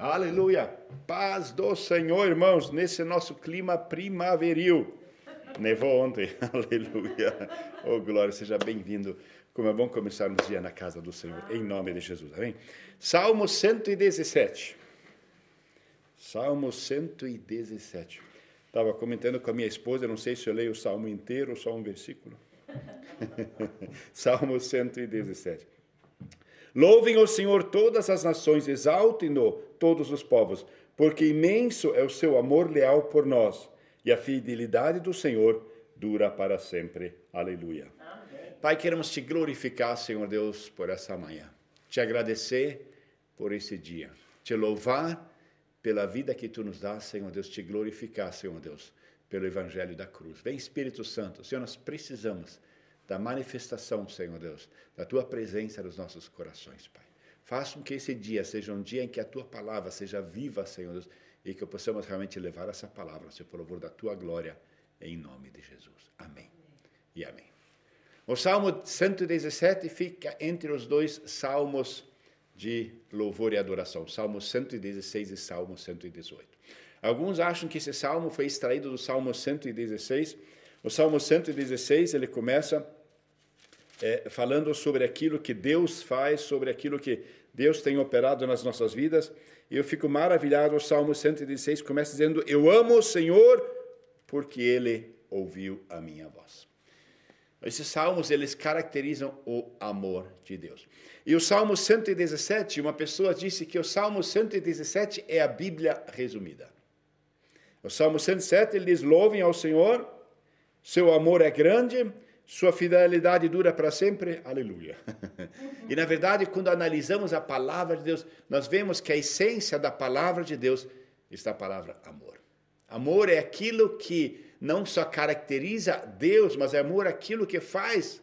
Aleluia. Paz do Senhor, irmãos, nesse nosso clima primaveril. Nevou ontem. Aleluia. Oh, glória, seja bem-vindo. Como é bom começarmos o dia na casa do Senhor, em nome de Jesus. Amém? Salmo 117. Salmo 117. Estava comentando com a minha esposa, não sei se eu leio o salmo inteiro ou só um versículo. Salmo 117. Louvem o Senhor todas as nações, exaltem-no todos os povos, porque imenso é o seu amor leal por nós, e a fidelidade do Senhor dura para sempre. Aleluia. Amém. Pai, queremos te glorificar, Senhor Deus, por essa manhã. Te agradecer por esse dia. Te louvar pela vida que tu nos dá, Senhor Deus. Te glorificar, Senhor Deus, pelo evangelho da cruz. Vem, Espírito Santo. Senhor, nós precisamos da manifestação, Senhor Deus, da tua presença nos nossos corações, Pai. Faça com que esse dia seja um dia em que a tua palavra seja viva, Senhor Deus, e que possamos realmente levar essa palavra, Senhor, por louvor da tua glória, em nome de Jesus. Amém. E amém. O Salmo 117 fica entre os dois salmos de louvor e adoração, Salmo 116 e Salmo 118. Alguns acham que esse salmo foi extraído do Salmo 116. O Salmo 116, ele começa falando sobre aquilo que Deus faz, sobre aquilo que Deus tem operado nas nossas vidas. E eu fico maravilhado, o Salmo 116 começa dizendo: eu amo o Senhor porque Ele ouviu a minha voz. Esses salmos, eles caracterizam o amor de Deus. E o Salmo 117, uma pessoa disse que o Salmo 117 é a Bíblia resumida. O Salmo 107, ele diz: louvem ao Senhor, seu amor é grande, sua fidelidade dura para sempre. Aleluia. E, na verdade, quando analisamos a palavra de Deus, nós vemos que a essência da palavra de Deus está a palavra amor. Amor é aquilo que não só caracteriza Deus, mas é amor aquilo que faz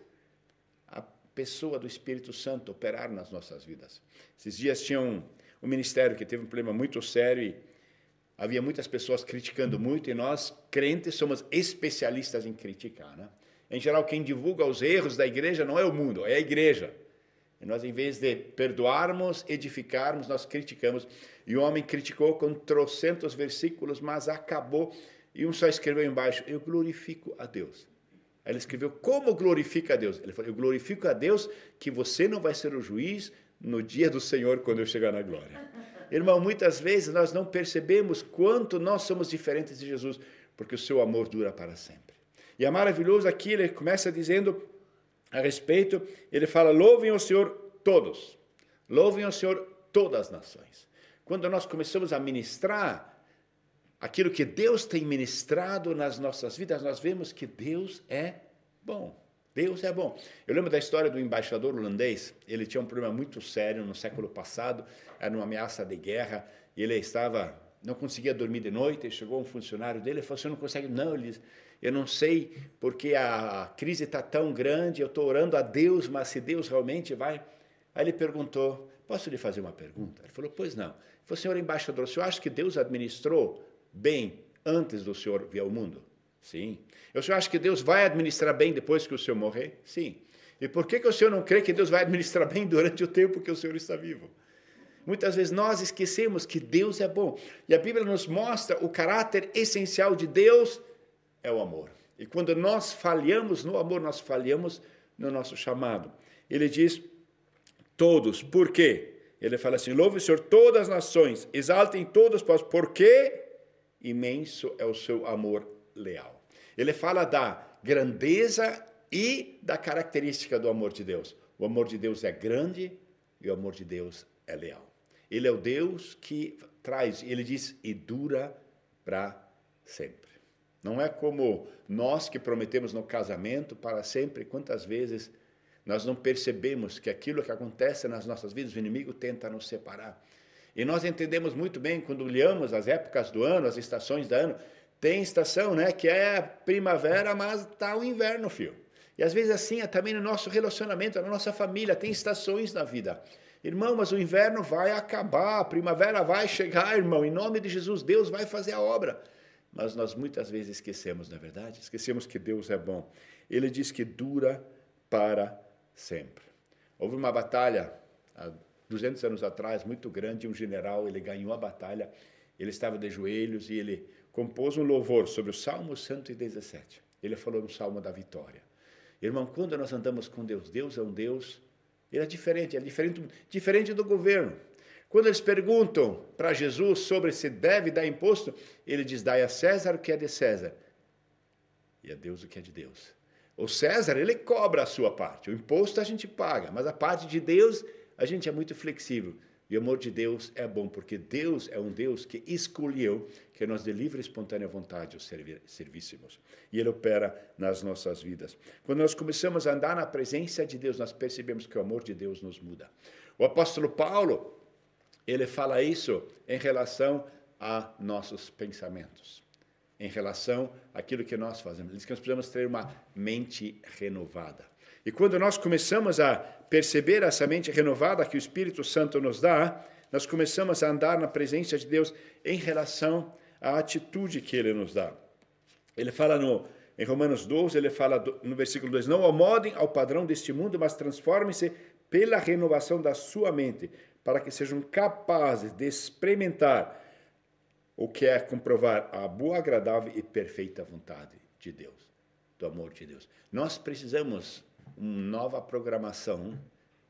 a pessoa do Espírito Santo operar nas nossas vidas. Esses dias tinha um ministério que teve um problema muito sério e havia muitas pessoas criticando muito, e nós, crentes, somos especialistas em criticar, né? Em geral, quem divulga os erros da igreja não é o mundo, é a igreja. E nós, em vez de perdoarmos, edificarmos, nós criticamos. E o homem criticou com trocentos versículos, mas acabou. E um só escreveu embaixo: eu glorifico a Deus. Aí ele escreveu: como glorifica a Deus? Ele falou: eu glorifico a Deus que você não vai ser o juiz no dia do Senhor, quando eu chegar na glória. Irmão, muitas vezes nós não percebemos quanto nós somos diferentes de Jesus, porque o seu amor dura para sempre. E é maravilhoso aqui, ele começa dizendo a respeito, ele fala: louvem ao Senhor todos, louvem ao Senhor todas as nações. Quando nós começamos a ministrar aquilo que Deus tem ministrado nas nossas vidas, nós vemos que Deus é bom. Deus é bom. Eu lembro da história do embaixador holandês. Ele tinha um problema muito sério no século passado, era uma ameaça de guerra, e ele não conseguia dormir de noite. E chegou um funcionário dele e falou: você não consegue? Não, ele disse: eu não sei porque a crise está tão grande, eu estou orando a Deus, mas se Deus realmente vai... Aí ele perguntou: posso lhe fazer uma pergunta? Ele falou: pois não. Ele falou: senhor embaixador, o senhor acha que Deus administrou bem antes do senhor vir ao mundo? Sim. O senhor acha que Deus vai administrar bem depois que o senhor morrer? Sim. E por que o senhor não crê que Deus vai administrar bem durante o tempo que o senhor está vivo? Muitas vezes nós esquecemos que Deus é bom. E a Bíblia nos mostra o caráter essencial de Deus é o amor. E quando nós falhamos no amor, nós falhamos no nosso chamado. Ele diz: todos. Por quê? Ele fala assim: louve o Senhor todas as nações, exaltem todos os povos, porque imenso é o seu amor leal. Ele fala da grandeza e da característica do amor de Deus. O amor de Deus é grande e o amor de Deus é leal. Ele é o Deus que traz, ele diz, e dura para sempre. Não é como nós que prometemos no casamento para sempre. Quantas vezes nós não percebemos que aquilo que acontece nas nossas vidas, o inimigo tenta nos separar. E nós entendemos muito bem quando olhamos as épocas do ano, as estações do ano. Tem estação, né, que é primavera, mas está o inverno, filho. E às vezes assim é também no nosso relacionamento, na nossa família, tem estações na vida. Irmão, mas o inverno vai acabar, a primavera vai chegar, irmão. Em nome de Jesus, Deus vai fazer a obra. Mas nós muitas vezes esquecemos, não é verdade? Esquecemos que Deus é bom. Ele diz que dura para sempre. Houve uma batalha há 200 anos atrás, muito grande, um general, ele ganhou a batalha, ele estava de joelhos e ele compôs um louvor sobre o Salmo 117. Ele falou no Salmo da Vitória. Irmão, quando nós andamos com Deus, Deus é um Deus, ele é diferente do governo. Quando eles perguntam para Jesus sobre se deve dar imposto, ele diz, dai a César o que é de César e a Deus o que é de Deus. O César, ele cobra a sua parte, o imposto a gente paga, mas a parte de Deus, a gente é muito flexível. E o amor de Deus é bom, porque Deus é um Deus que escolheu que nós de livre e espontânea vontade o servíssemos. E Ele opera nas nossas vidas. Quando nós começamos a andar na presença de Deus, nós percebemos que o amor de Deus nos muda. O apóstolo Paulo, ele fala isso em relação a nossos pensamentos, em relação àquilo que nós fazemos. Ele diz que nós precisamos ter uma mente renovada. E quando nós começamos a perceber essa mente renovada que o Espírito Santo nos dá, nós começamos a andar na presença de Deus em relação à atitude que Ele nos dá. Ele fala em Romanos 12, ele fala no versículo 2, não amodem ao padrão deste mundo, mas transformem-se pela renovação da sua mente, para que sejam capazes de experimentar o que é comprovar a boa, agradável e perfeita vontade de Deus, do amor de Deus. Nós precisamos uma nova programação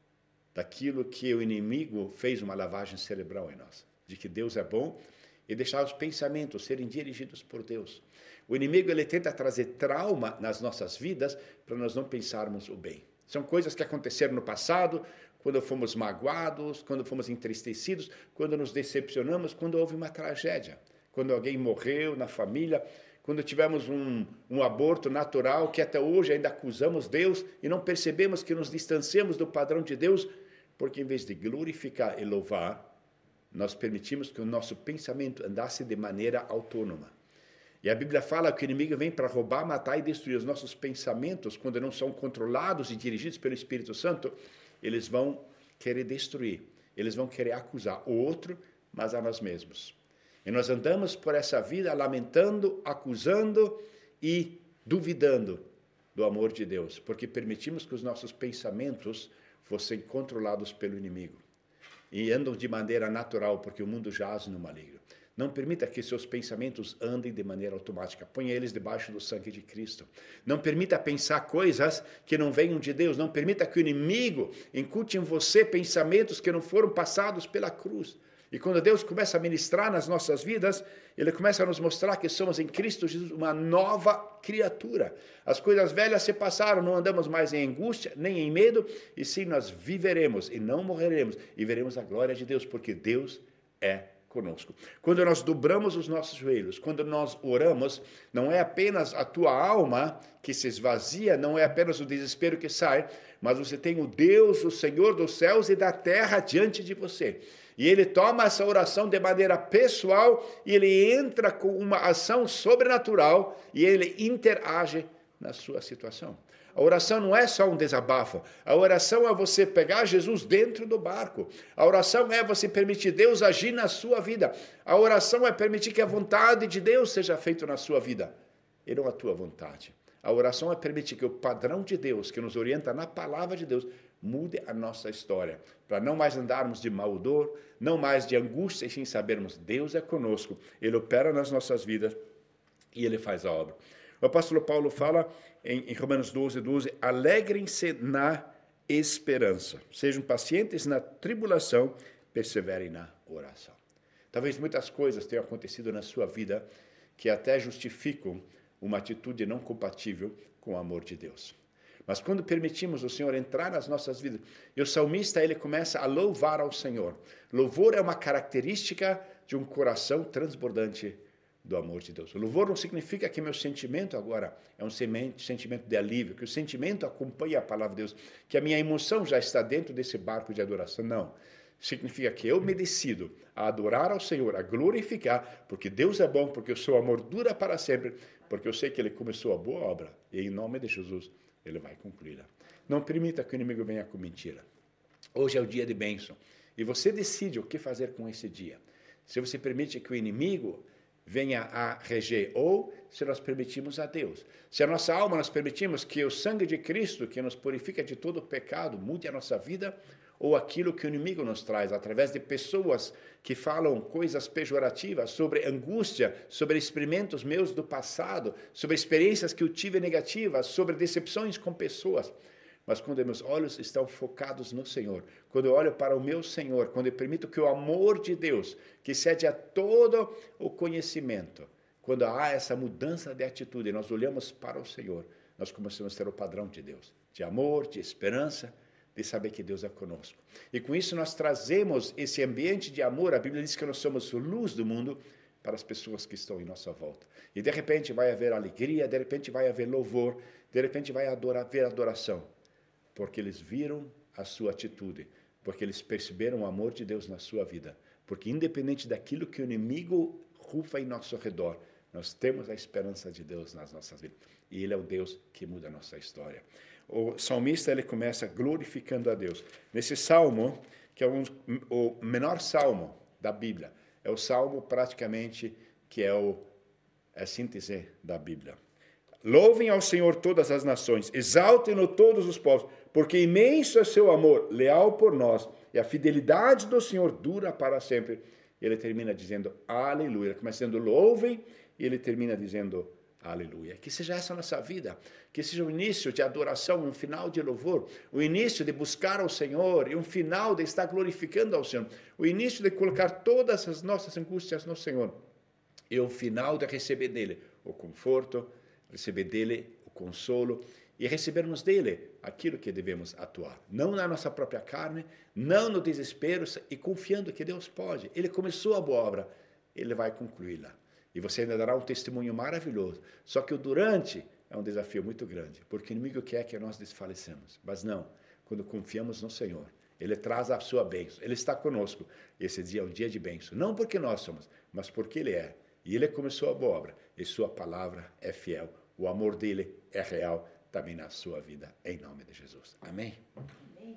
daquilo que o inimigo fez uma lavagem cerebral em nós, de que Deus é bom e deixar os pensamentos serem dirigidos por Deus. O inimigo ele tenta trazer trauma nas nossas vidas para nós não pensarmos o bem. São coisas que aconteceram no passado, quando fomos magoados, quando fomos entristecidos, quando nos decepcionamos, quando houve uma tragédia, quando alguém morreu na família, quando tivemos um aborto natural, que até hoje ainda acusamos Deus e não percebemos que nos distanciamos do padrão de Deus, porque em vez de glorificar e louvar, nós permitimos que o nosso pensamento andasse de maneira autônoma. E a Bíblia fala que o inimigo vem para roubar, matar e destruir os nossos pensamentos, quando não são controlados e dirigidos pelo Espírito Santo, eles vão querer destruir, eles vão querer acusar o outro, mas a nós mesmos. E nós andamos por essa vida lamentando, acusando e duvidando do amor de Deus, porque permitimos que os nossos pensamentos fossem controlados pelo inimigo. E andam de maneira natural, porque o mundo jaz no maligno. Não permita que seus pensamentos andem de maneira automática. Ponha eles debaixo do sangue de Cristo. Não permita pensar coisas que não venham de Deus. Não permita que o inimigo incute em você pensamentos que não foram passados pela cruz. E quando Deus começa a ministrar nas nossas vidas, Ele começa a nos mostrar que somos em Cristo Jesus uma nova criatura. As coisas velhas se passaram, não andamos mais em angústia, nem em medo, e sim nós viveremos e não morreremos, e veremos a glória de Deus, porque Deus é conosco. Quando nós dobramos os nossos joelhos, quando nós oramos, não é apenas a tua alma que se esvazia, não é apenas o desespero que sai, mas você tem o Deus, o Senhor dos céus e da terra diante de você. E ele toma essa oração de maneira pessoal e ele entra com uma ação sobrenatural e ele interage na sua situação. A oração não é só um desabafo. A oração é você pegar Jesus dentro do barco. A oração é você permitir Deus agir na sua vida. A oração é permitir que a vontade de Deus seja feita na sua vida e não a tua vontade. A oração é permitir que o padrão de Deus, que nos orienta na palavra de Deus, mude a nossa história, para não mais andarmos de mau odor, não mais de angústia, e sim sabermos Deus é conosco, Ele opera nas nossas vidas e Ele faz a obra. O apóstolo Paulo fala em Romanos 12, alegrem-se na esperança, sejam pacientes na tribulação, perseverem na oração. Talvez muitas coisas tenham acontecido na sua vida que até justificam uma atitude não compatível com o amor de Deus. Mas quando permitimos o Senhor entrar nas nossas vidas, e o salmista ele começa a louvar ao Senhor. Louvor é uma característica de um coração transbordante do amor de Deus. O louvor não significa que meu sentimento agora é um sentimento de alívio, que o sentimento acompanha a palavra de Deus, que a minha emoção já está dentro desse barco de adoração. Não. Significa que eu me decido a adorar ao Senhor, a glorificar, porque Deus é bom, porque o seu amor dura para sempre, porque eu sei que Ele começou a boa obra, e em nome de Jesus, Ele vai concluí-la. Não permita que o inimigo venha com mentira. Hoje é o dia de bênção, e você decide o que fazer com esse dia. Se você permite que o inimigo venha a reger, ou se nós permitimos a Deus. Se a nossa alma nós permitimos que o sangue de Cristo, que nos purifica de todo o pecado, mude a nossa vida, ou aquilo que o inimigo nos traz, através de pessoas que falam coisas pejorativas sobre angústia, sobre experimentos meus do passado, sobre experiências que eu tive negativas, sobre decepções com pessoas. Mas quando meus olhos estão focados no Senhor, quando eu olho para o meu Senhor, quando eu permito que o amor de Deus, que excede a todo o conhecimento, quando há essa mudança de atitude, nós olhamos para o Senhor, nós começamos a ter o padrão de Deus, de amor, de esperança, de saber que Deus é conosco. E com isso nós trazemos esse ambiente de amor. A Bíblia diz que nós somos luz do mundo para as pessoas que estão em nossa volta. E de repente vai haver alegria, de repente vai haver louvor, de repente vai haver adoração, porque eles viram a sua atitude, porque eles perceberam o amor de Deus na sua vida. Porque independente daquilo que o inimigo rufa em nosso redor, nós temos a esperança de Deus nas nossas vidas. E Ele é o Deus que muda a nossa história. O salmista, ele começa glorificando a Deus. Nesse salmo, que é o menor salmo da Bíblia, é o salmo praticamente que é a síntese da Bíblia. Louvem ao Senhor todas as nações, exaltem-no todos os povos, porque imenso é seu amor, leal por nós, e a fidelidade do Senhor dura para sempre. E ele termina dizendo, aleluia. Ele começa dizendo, louvem, e ele termina dizendo, aleluia. Que seja essa a nossa vida, que seja o início de adoração, um final de louvor, o início de buscar ao Senhor e um final de estar glorificando ao Senhor, o início de colocar todas as nossas angústias no Senhor e o final de receber dele o conforto, receber dele o consolo e recebermos dele aquilo que devemos atuar. Não na nossa própria carne, não no desespero e confiando que Deus pode. Ele começou a boa obra, ele vai concluí-la. E você ainda dará um testemunho maravilhoso. Só que o durante é um desafio muito grande, porque o inimigo quer que nós desfalecemos. Mas não, quando confiamos no Senhor, Ele traz a sua bênção, Ele está conosco. Esse dia é um dia de bênção, não porque nós somos, mas porque Ele é. E Ele começou a boa obra, e sua palavra é fiel. O amor dEle é real também na sua vida, em nome de Jesus. Amém? Amém.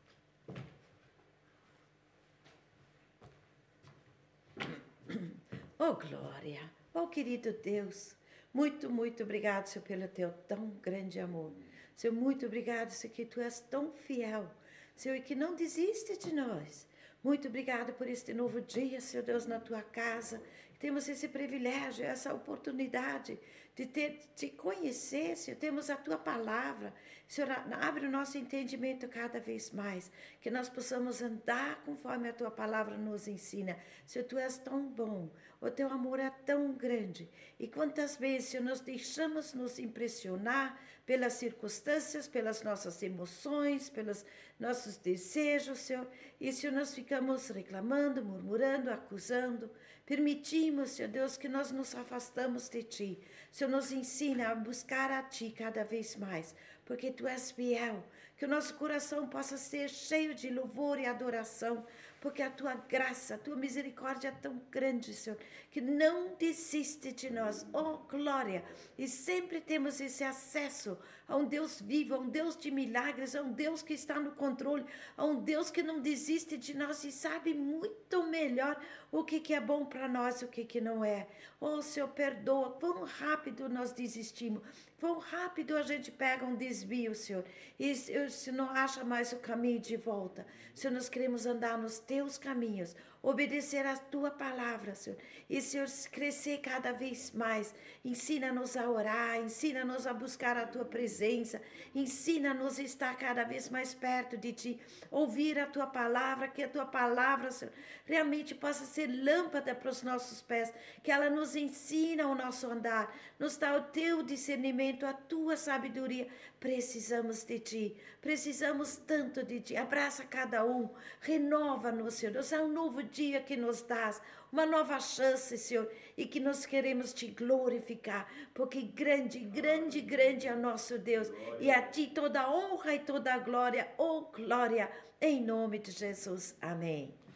Oh, glória! Oh, querido Deus, muito, muito obrigado, Senhor, pelo teu tão grande amor. Senhor, muito obrigado, Senhor, que tu és tão fiel, Senhor, e que não desiste de nós. Muito obrigado por este novo dia, Senhor Deus, na tua casa. Temos esse privilégio, essa oportunidade de te conhecer, Senhor. Temos a tua palavra. Senhor, abre o nosso entendimento cada vez mais, que nós possamos andar conforme a tua palavra nos ensina. Senhor, tu és tão bom, o teu amor é tão grande. E quantas vezes, Senhor, nós deixamos nos impressionar pelas circunstâncias, pelas nossas emoções, pelos nossos desejos, Senhor. E, Senhor, nós ficamos reclamando, murmurando, acusando. Permitimos, Senhor Deus, que nós nos afastamos de Ti. Senhor, nos ensina a buscar a Ti cada vez mais, porque Tu és fiel. Que o nosso coração possa ser cheio de louvor e adoração, porque a Tua graça, a Tua misericórdia é tão grande, Senhor, que não desiste de nós. Oh, glória! E sempre temos esse acesso a um Deus vivo, a um Deus de milagres, a um Deus que está no controle, a um Deus que não desiste de nós e sabe muito melhor o que é bom para nós e o que não é. Oh, Senhor, perdoa. Quão rápido nós desistimos. Quão rápido a gente pega um desvio, Senhor. E se não acha mais o caminho de volta. Senhor, nós queremos andar nos teus caminhos, obedecer a tua palavra, Senhor. E, Senhor, crescer cada vez mais. Ensina-nos a orar, ensina-nos a buscar a tua presença. Ensina-nos a estar cada vez mais perto de ti. Ouvir a tua palavra, que a tua palavra, Senhor, realmente possa ser lâmpada para os nossos pés. Que ela nos ensina o nosso andar, nos dá o teu discernimento, a tua sabedoria. Precisamos de ti, precisamos tanto de ti. Abraça cada um, renova-nos, Senhor. Deus, é um novo dia que nos dás, uma nova chance, Senhor, e que nós queremos te glorificar, porque grande, grande, grande é o nosso Deus, e a ti toda a honra e toda a glória, oh glória, em nome de Jesus. Amém.